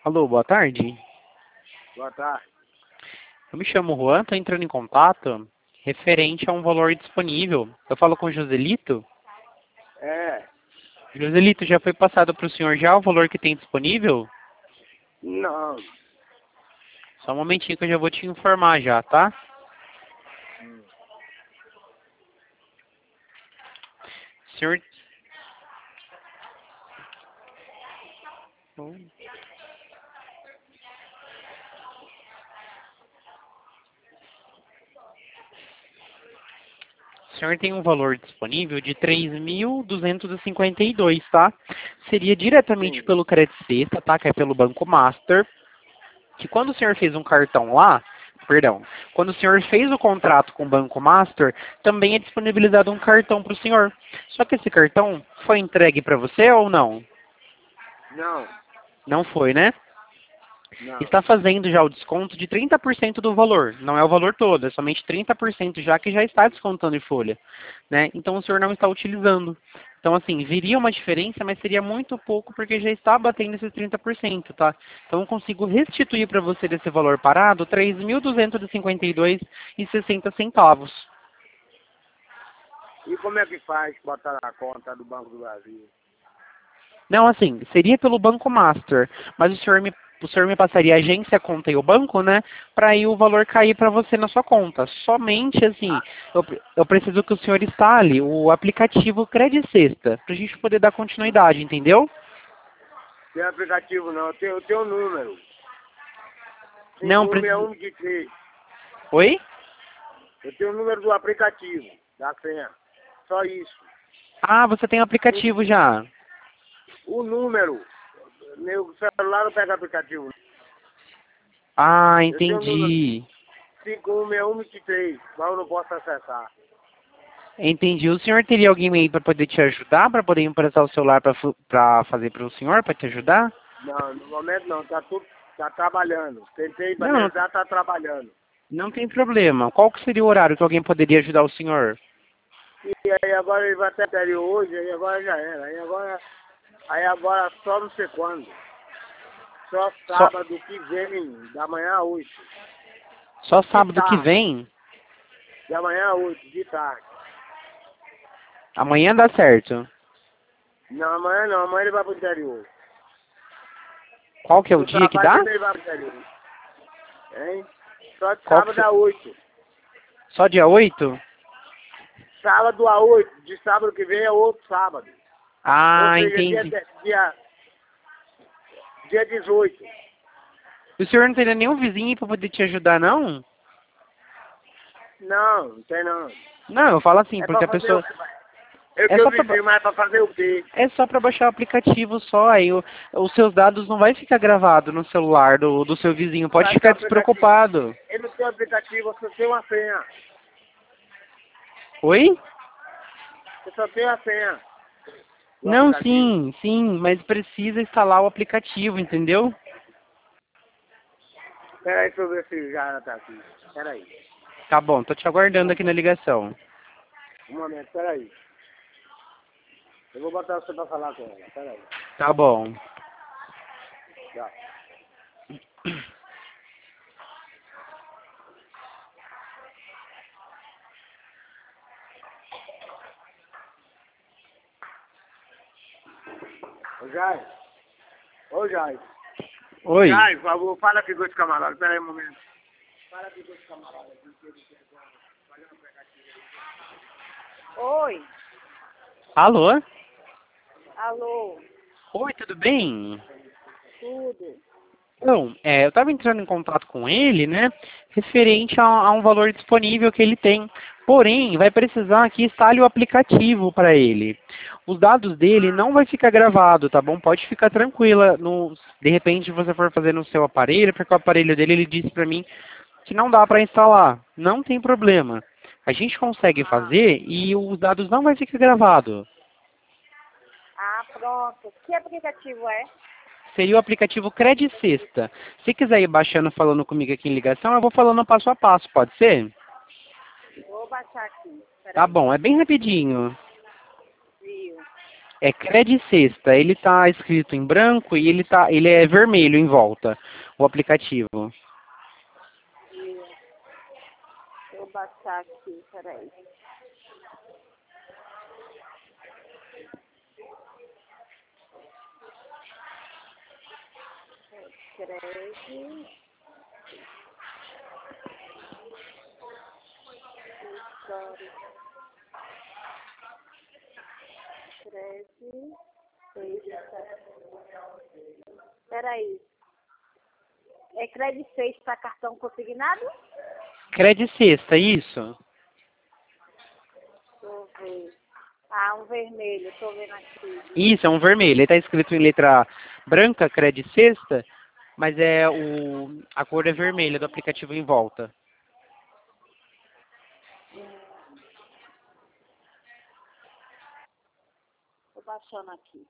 Alô, boa tarde. Boa tarde. Eu me chamo Juan, estou entrando em contato referente a um valor disponível. Eu falo com o Joselito. É. Joselito, já foi passado para o senhor já o valor que tem disponível? Não. Só um momentinho que eu já vou te informar já, tá? Senhor... O senhor tem um valor disponível de 3.252, tá? Seria diretamente Sim. pelo Credit Sexta, tá? Que é pelo Banco Master. Que quando o senhor fez um cartão lá, perdão, quando o senhor fez o contrato com o Banco Master, também é disponibilizado um cartão para o senhor. Só que esse cartão foi entregue para você ou não? Não. Não foi, né? Não. Está fazendo já o desconto de 30% do valor. Não é o valor todo, é somente 30% já que já está descontando em folha, né? Então o senhor não está utilizando. Então assim, viria uma diferença, mas seria muito pouco porque já está batendo esses 30%, tá? Então eu consigo restituir para você desse valor parado R$ 3.252,60. E como é que faz botar na conta do Banco do Brasil? Não, assim, seria pelo Banco Master, mas o senhor me passaria a agência, a conta e o banco, né? Para aí o valor cair para você na sua conta. Somente assim, eu preciso que o senhor instale o aplicativo Credit Sexta, para a gente poder dar continuidade, entendeu? Tem aplicativo não, eu tenho um número. Não, precisa... 5123. Oi? Eu tenho o número do aplicativo, da senha. Só isso. Ah, você tem o aplicativo já. O número. Meu celular não pega aplicativo. Ah, Eu tenho o número entendi. 516123, mas eu não posso acessar. Entendi. O senhor teria alguém aí para poder te ajudar, para poder emprestar o celular para fazer para o senhor, para te ajudar? Não, no momento não, tá trabalhando. Tentei Não, banalizar, tá trabalhando. não tem problema. Qual que seria o horário que alguém poderia ajudar o senhor? E aí agora ele vai até interior hoje, aí agora já era. Aí agora só não sei quando. Só Só, sábado que vem, da manhã a 8. só De sábado que tarde. vem? Da manhã a 8, de tarde. Amanhã dá certo. Não, amanhã não, amanhã ele vai pro interior. Qual que é o No dia que trabalho dá? dele ele vai pro interior. Hein? Só de Qual que sábado se- a 8. Só dia 8? Sábado a 8. De sábado que vem é outro sábado. Ou Ah, seja, entendi. dia 18. O senhor não teria nenhum vizinho para poder te ajudar, não? Não, não tem não. Não, eu falo assim, É porque pra a fazer o pessoa... quê? Eu É tenho só pra, vizinho, mas é pra fazer o quê? é só para baixar o aplicativo só, aí os seus dados não vai ficar gravado no celular do seu vizinho. Pode Vai ter ficar aplicativo. despreocupado. Ele não tem aplicativo, você tem uma senha. Oi? Você só tem a senha do Não, aplicativo. sim, sim, mas precisa instalar o aplicativo, entendeu? Espera aí, deixa eu ver se já tá aqui. Espera aí. Tá bom, tô te aguardando aqui na ligação. Um momento, espera aí. Eu vou botar você pra falar com ela. Espera aí. Tá bom. Já. Ô, Jair. Ô, Jair. Oi. Jair, por favor, fala aqui com esse camarada. Espera aí um momento. Fala aqui com esse camarada. Oi, Alô? alô, Oi, tudo bem? tudo. Então, eu estava entrando em contato com ele, né, referente a um valor disponível que ele tem. Porém, vai precisar que instale o aplicativo para ele. Os dados dele não vai ficar gravado, tá bom? Pode ficar tranquila. De repente, você for fazer no seu aparelho, porque o aparelho dele, ele disse para mim que não dá para instalar. Não tem problema. A gente consegue fazer e os dados não vai ficar gravado. Ah, pronto. Que aplicativo é? Seria o aplicativo Credit Sexta. Se quiser ir baixando, falando comigo aqui em ligação, eu vou falando passo a passo, pode ser? Vou baixar aqui. Tá Peraí. bom, é bem rapidinho. Viu? É Cred Sexta. Ele tá escrito em branco e ele é vermelho em volta, o aplicativo. Deixa eu baixar aqui, peraí. Cred. História. Cred. Sexta. Peraí. É Cred Sexta para cartão consignado? Cred Sexta, isso? Deixa eu ver. Ah, um vermelho, tô vendo aqui. Isso, é um vermelho. Ele tá escrito em letra branca, Cred Sexta, mas a cor é vermelha do aplicativo em volta. Tô baixando aqui.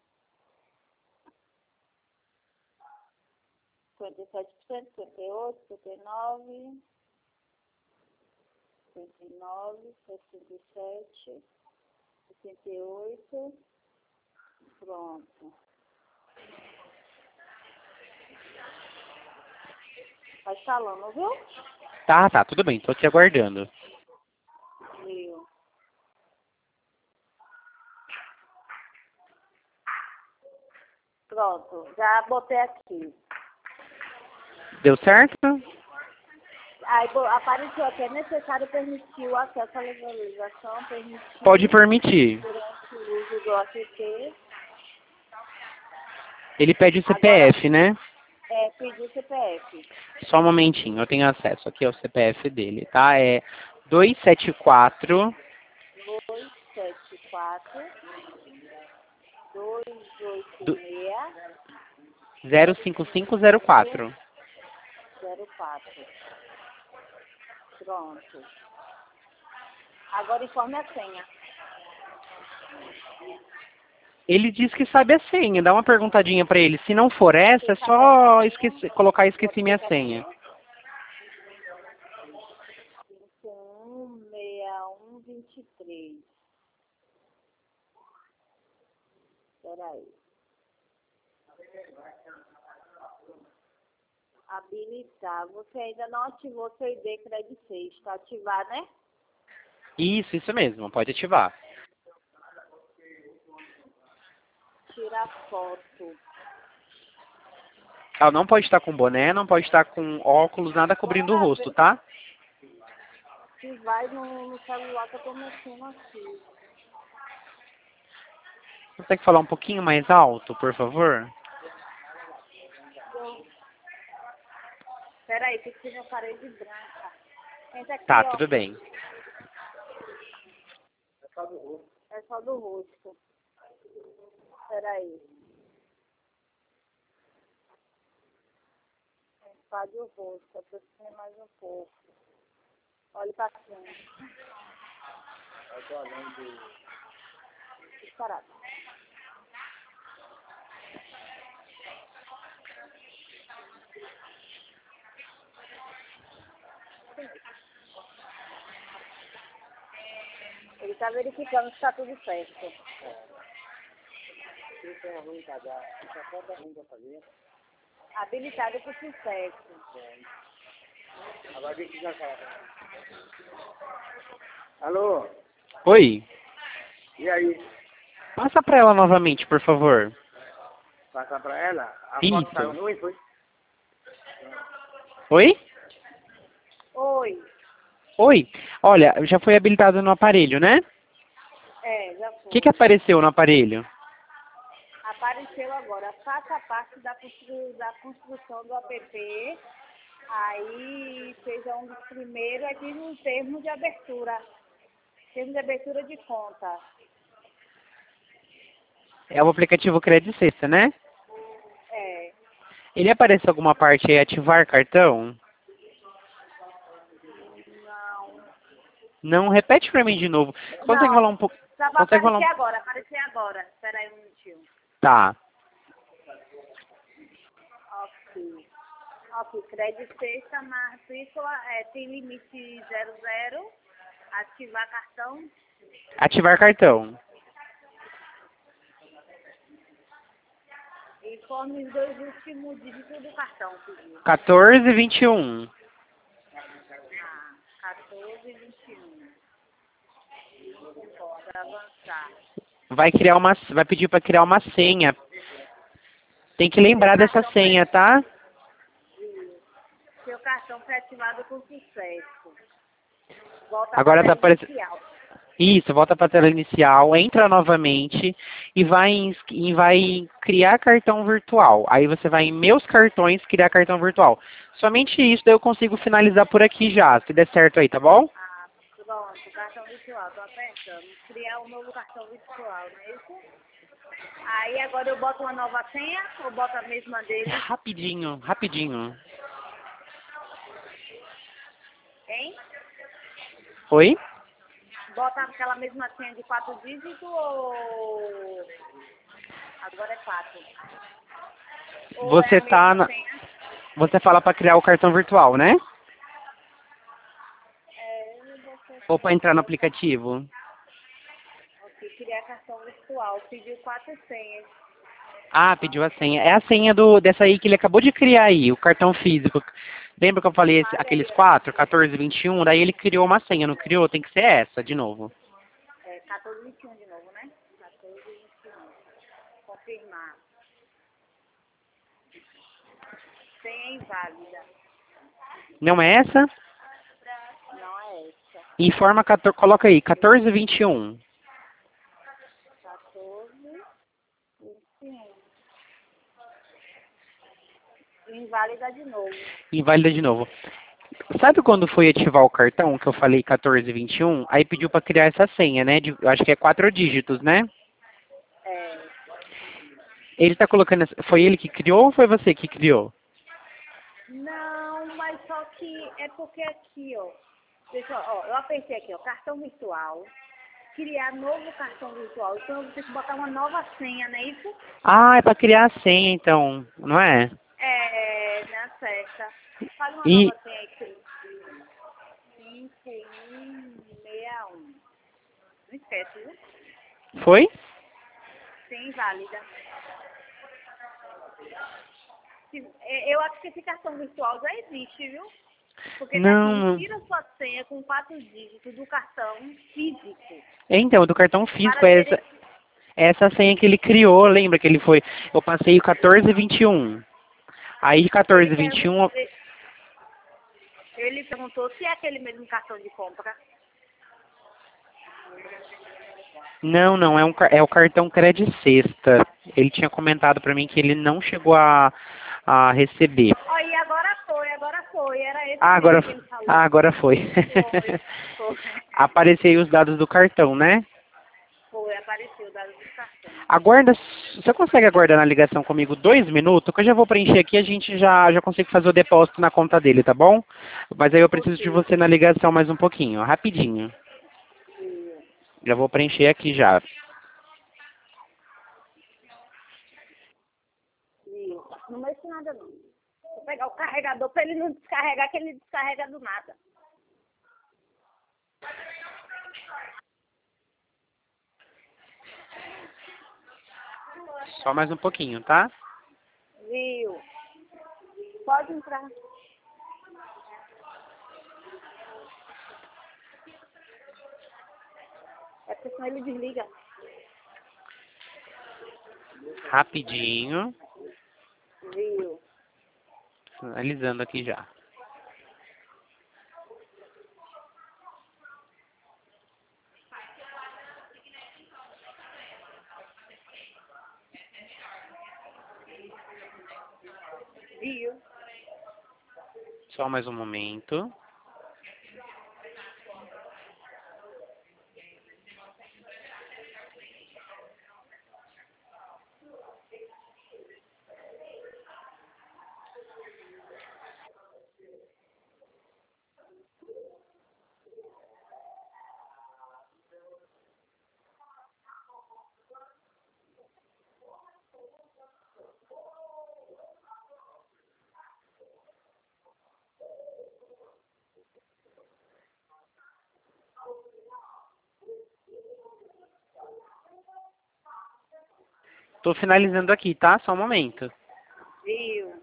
57%, 58%, 59%, 59%, 67%, 68%. Pronto. Tá instalando, viu? Tá, tudo bem. Tô te aguardando. Viu. Pronto, já botei aqui. Deu certo? Aí apareceu aqui, é necessário permitir o acesso à legalização, permitir Pode permitir. durante o uso do app. Ele pede o Agora, CPF, né? pedir CPF. Só um momentinho, eu tenho acesso aqui ao CPF dele, tá? É 274 274 do- 286 05504. 04. Pronto. Agora informe a senha. Ele diz que sabe a senha, dá uma perguntadinha pra ele. Se não for essa, é só colocar esqueci minha senha. 516123. Peraí. Habilitar. Você ainda não ativou seu ID Cred Sexta. Ativar, né? Isso mesmo, pode ativar. Tirar foto. Ela não pode estar com boné, não pode estar com óculos, nada cobrindo o rosto, tá? Se vai no celular que eu tô mexendo aqui. Consegue falar um pouquinho mais alto, por favor? Peraí, tem que ser uma parede branca. Entra aqui, Tá, ó. tudo bem. É só do rosto. Peraí. Espalhe o rosto, aproxime mais um pouco. Olhe pra cima. Eu tô olhando. Disparado. Ele tá verificando se tá tudo certo. Isso é ruim, tá? Isso é falta ruim pra fazer. Habilitado por sucesso. Agora deixa eu já. Alô? Oi, E aí? passa pra ela novamente, por favor. Passar pra ela? A Isso. foto saiu ruim, foi? Oi? Oi. Oi, olha, já foi habilitado no aparelho, né? Já O foi. que apareceu no aparelho? Apareceu agora. Faça parte da construção do app. Aí seja um dos primeiros. Aí diz um termo de abertura. Termo de abertura de conta. É o aplicativo Cred Sexta, né? É. Ele aparece alguma parte aí, ativar cartão? Não. Não, repete pra mim de novo. Consegue falar um pouco? Só vai Consegue falar aparecer um... agora. Aparecer agora. Espera aí um minutinho. Tá. Ok. Ok. Crédito sexta, matrícula, tem limite 00. Ativar cartão. Ativar cartão. Informe os dois últimos dígitos do cartão, pediu. 1421. Ah, 1421. Pode avançar. Vai pedir para criar uma senha. Tem que lembrar dessa senha, tá? Seu cartão foi ativado com sucesso. Volta Agora para tá a aparecendo. inicial. Isso, volta para a tela inicial, entra novamente e vai criar cartão virtual. Aí você vai em meus cartões, criar cartão virtual. Somente isso, daí eu consigo finalizar por aqui já, se der certo aí, tá bom? Ah, pronto, cartão virtual, tô apertando. Criar um novo cartão virtual, não é isso? Aí agora eu boto uma nova senha ou boto a mesma dele? Rapidinho, rapidinho. Hein? Oi? Bota aquela mesma senha de 4 dígitos ou agora é 4? Ou é Você a tá mesma na... senha? Você fala para criar o cartão virtual, né? É, você Ou para entrar no aplicativo? ok, criar cartão virtual, pediu 4 senhas. Ah, pediu a senha. É a senha dessa aí que ele acabou de criar aí, o cartão físico. Lembra que eu falei aqueles 4, 14, 21? Daí ele criou uma senha, não criou? Tem que ser essa, de novo. É 1421 de novo, né? 1421. Confirmar. Senha inválida. Não é essa? Não é essa. Informa, coloca aí, 14, 21. 1421. Inválida de novo. Inválida de novo. Sabe quando foi ativar o cartão, que eu falei 14, 21? Aí pediu para criar essa senha, né? Eu acho que é 4 dígitos, né? É. Ele tá colocando... Foi ele que criou ou foi você que criou? Não, mas só que é porque aqui, ó. Deixa eu, ó, eu apertei aqui, ó, cartão virtual. Criar novo cartão virtual. Então eu vou ter que botar uma nova senha, não é isso? Ah, é para criar a senha, então, não é? É, na certa. Faz uma E nova senha aí, 5161. Não esquece, viu? foi? Senha inválida. Eu acho que esse cartão virtual já existe, viu? Porque tá aqui, Não. insira sua senha com 4 dígitos do cartão físico. Então, do cartão Para físico é essa senha que ele criou, lembra que ele foi... Eu passei o 14, 21. Aí Ele, 14, pergun 21... ele perguntou se é aquele mesmo cartão de compra. Não, não, é o cartão Credit Sexta. Ele tinha comentado para mim que ele não chegou a receber. Ó, e agora foi. Era esse Ah, mesmo que ele falou. agora foi. Foi. Apareceu aí os dados do cartão, né? Foi, apareceu o dado do cartão. Aguarda, você consegue aguardar na ligação comigo 2 minutos? Que eu já vou preencher aqui e a gente já consigo fazer o depósito na conta dele, tá bom? Mas aí eu preciso de Ok. você na ligação mais um pouquinho, rapidinho. Já vou preencher aqui já. Viu? Não mexe nada não. Vou pegar o carregador para ele não descarregar, que ele descarrega do nada. Só mais um pouquinho, tá? Viu? Pode entrar. É porque senão ele desliga. Rapidinho. Viu? Analisando aqui já. Viu? Só mais um momento. Tô finalizando aqui, tá? Só um momento. Viu?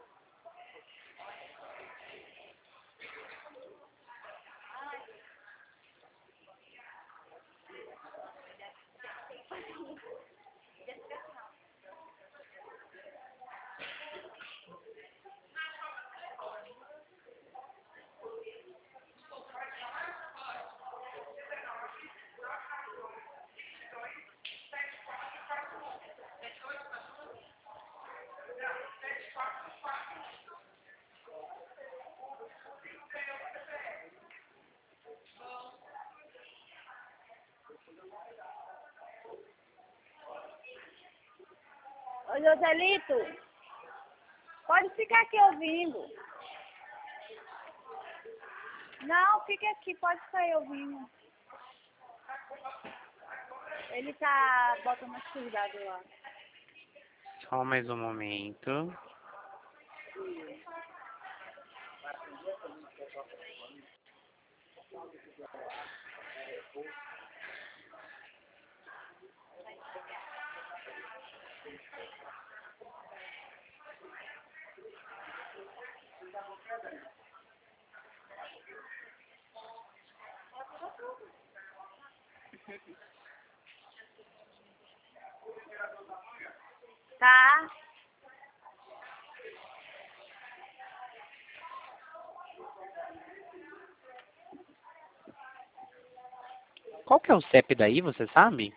Ô, Joselito, pode ficar aqui ouvindo. Não, fica aqui, pode sair ouvindo. Ele tá botando as cuidados lá. Só mais um momento. Tá? Qual que é o CEP daí, você sabe?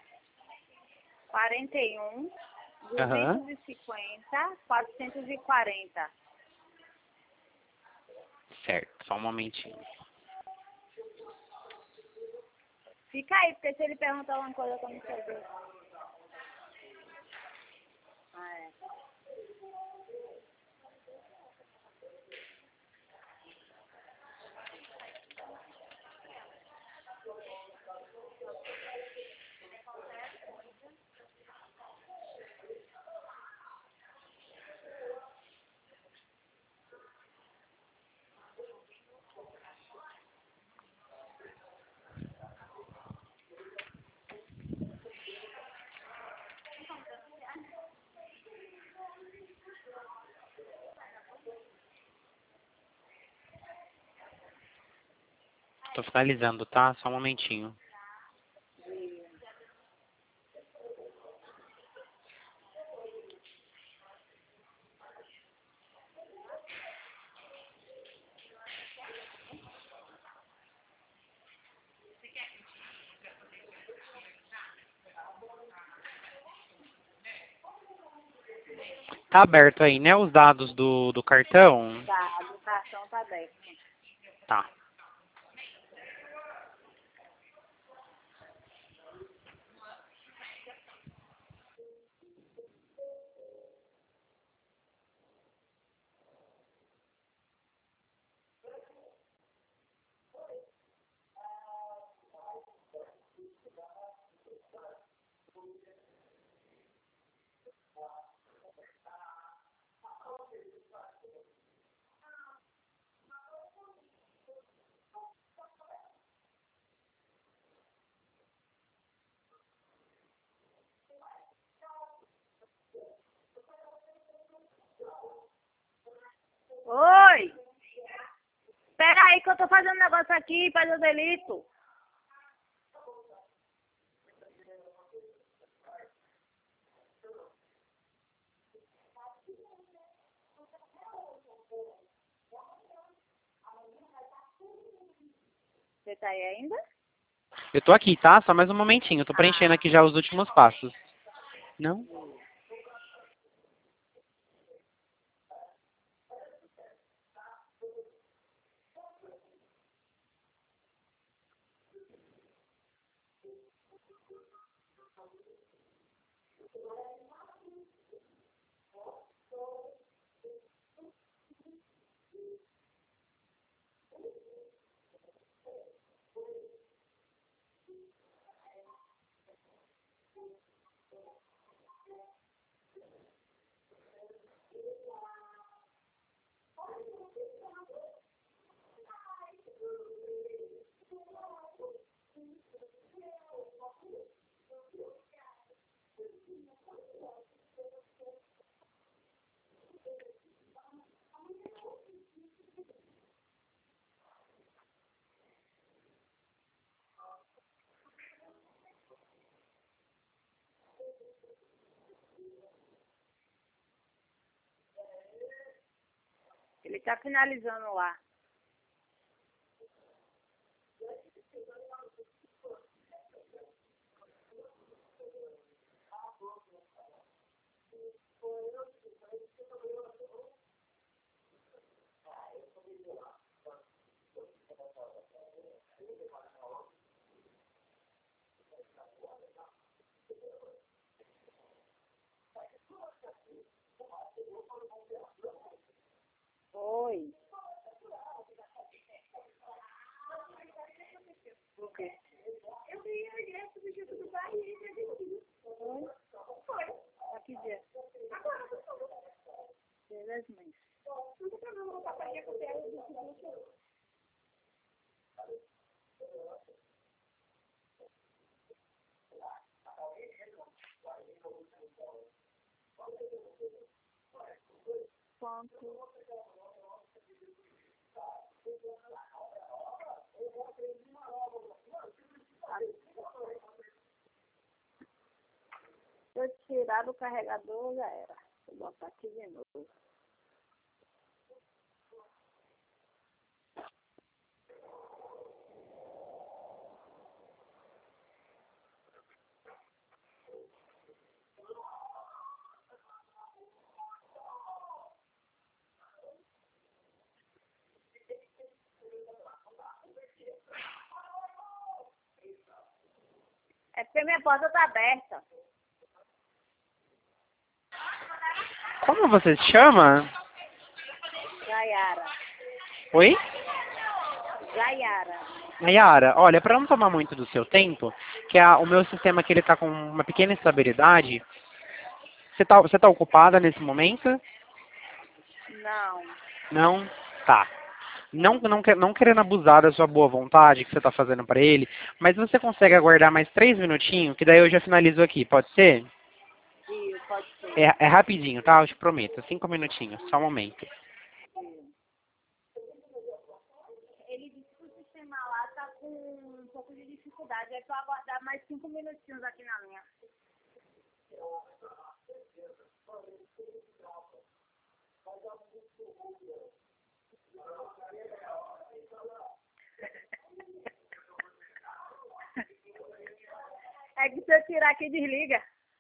41, Aham. 250, 440. Certo, só um momentinho. Fica aí, porque se ele perguntar alguma coisa que eu não sei ver. Ah, é. Tô finalizando, tá? Só um momentinho. Tá aberto aí, né? Os dados do cartão? Tá, do cartão tá aberto. Tá. Oi! Espera aí que eu tô fazendo um negócio aqui, faz o delito. Você tá aí ainda? Eu tô aqui, tá? Só mais um momentinho. Eu tô preenchendo aqui já os últimos passos. Não? Ele está finalizando lá. Oi. O quê? Eu vi a substituto do pai e ele desistido. Foi. A que dia? Agora. Dia das Mães. Não tem problema, o papai ia com ela e decidiu. Quanto? Se eu tirar do carregador, já era. Vou botar aqui de novo. É porque minha porta tá aberta. Como você se chama? Jaiara. Oi? Jaiara. Nayara, olha, para não tomar muito do seu tempo, que o meu sistema aqui ele tá com uma pequena instabilidade. Você tá ocupada nesse momento? Não. Não? Tá. Não querendo abusar da sua boa vontade que você está fazendo para ele, mas você consegue aguardar mais 3 minutinhos, que daí eu já finalizo aqui, pode ser? Sim, pode ser. É rapidinho, tá? Eu te prometo. 5 minutinhos, só um momento. Ele disse que o sistema lá tá com um pouco de dificuldade. É só aguardar mais 5 minutinhos aqui na linha. É que se eu tirar aqui, desliga.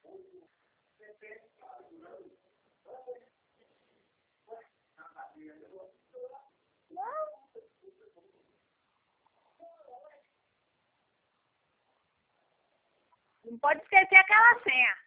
Não pode esquecer aquela senha.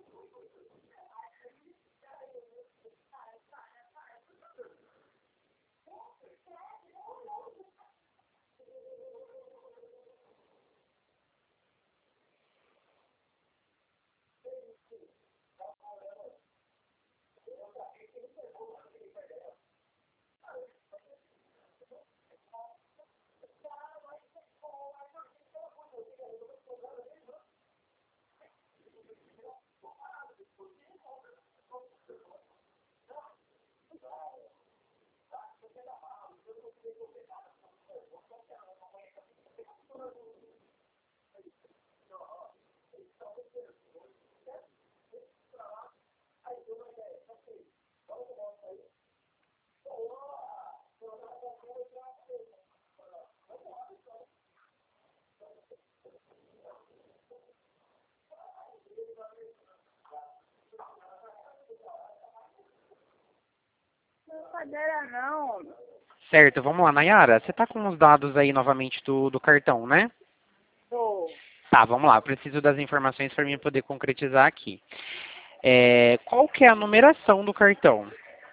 Brincadeira não. Certo, vamos lá, Nayara. Você tá com os dados aí novamente do cartão, né? Tô. Tá, vamos lá. Eu preciso das informações para mim poder concretizar aqui. Qual que é a numeração do cartão?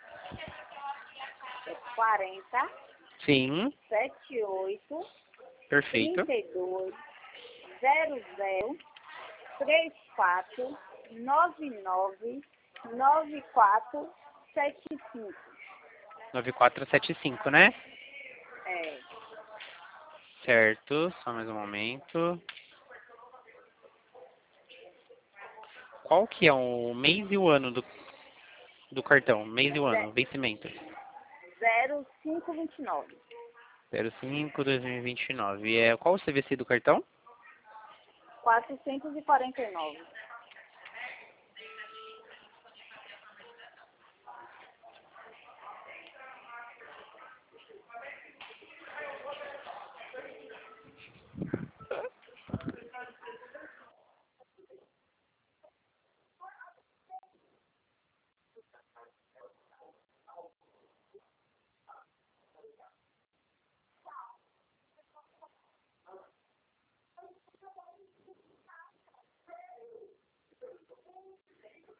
40, Sim, 78, perfeito. 32, 00, 34, 99, 94, 75. 9475, né? É. Certo, só mais um momento. Qual que é o mês e o ano do cartão? Mês e o ano, vencimento. 0529. 05/2029. Qual o CVC do cartão? 449.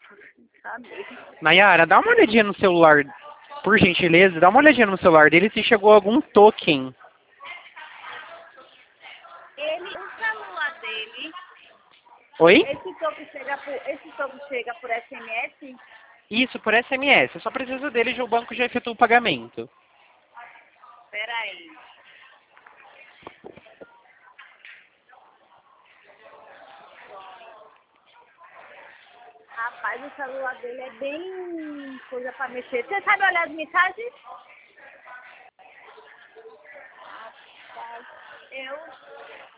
Sabe? Nayara, dá uma olhadinha no celular, por gentileza, dá uma olhadinha no celular dele se chegou algum token. Ele, o celular dele, Oi? esse token chega por SMS? Isso, por SMS. Eu só preciso dele e o banco já efetua o pagamento. Peraí. Rapaz, o celular dele é bem coisa pra mexer. Você sabe olhar as mensagens? Rapaz,